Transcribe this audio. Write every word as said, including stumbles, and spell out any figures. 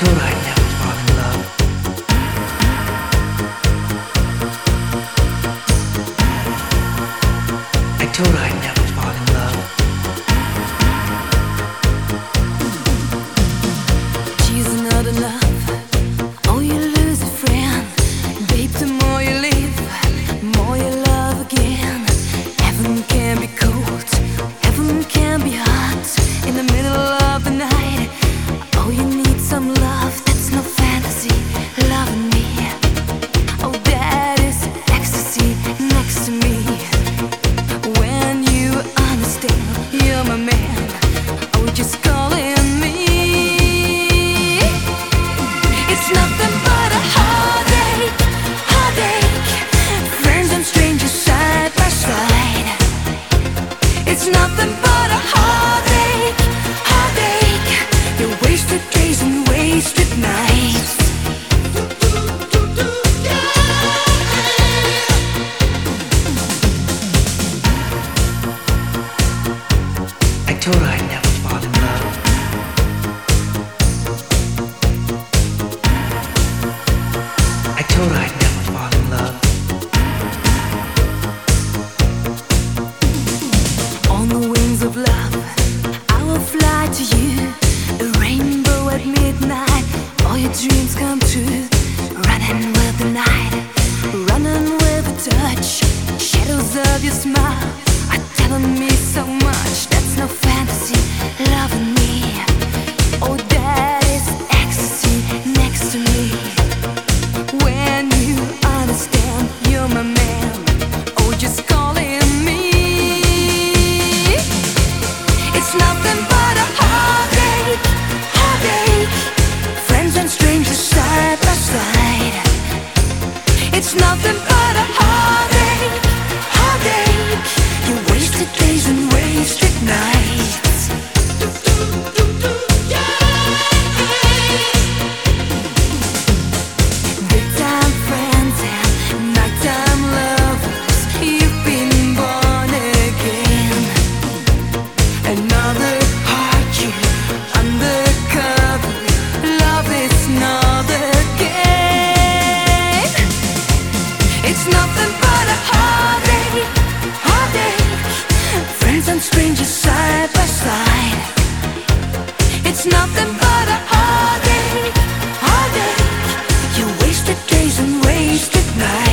told her I'd never fall in love. I told her I'd never fall in love. She's not enough. Oh, you lose a friend. Babe, the more you live, more you love again. Heaven can be cold, heaven can be hot. In the middle of the night, oh, you need some love. That's no fantasy, loving me. Oh, that is ecstasy next to me. When you understand, you're my man. Oh, just calling me. It's nothing but a heartache, heartache. Friends and strangers side by side. It's nothing but a heartache, heartache. You wasted days and wasted nights. I told her I'd never fall in love. I told her I'd never fall in love. On the wings of love, I will fly to you. A rainbow at midnight, all your dreams come true. Running with the night, running with a touch. Shadows of your smile are telling me so much. That's no fantasy, loving me. Oh, that is ecstasy next to me. When you understand, you're my man. Oh, just calling me. It's nothing but a heartache, heartache. Friends and strangers side by side. It's nothing but a heartache, heartache. You wasted days and wasted nights. Big time friends and nighttime lovers. You've been born again. Another heartbeat undercover. Love is not a game. It's nothing but a heartache, heartache. Friends and strangers side by side. It's nothing but a heartache, heartache. You wasted days and wasted nights.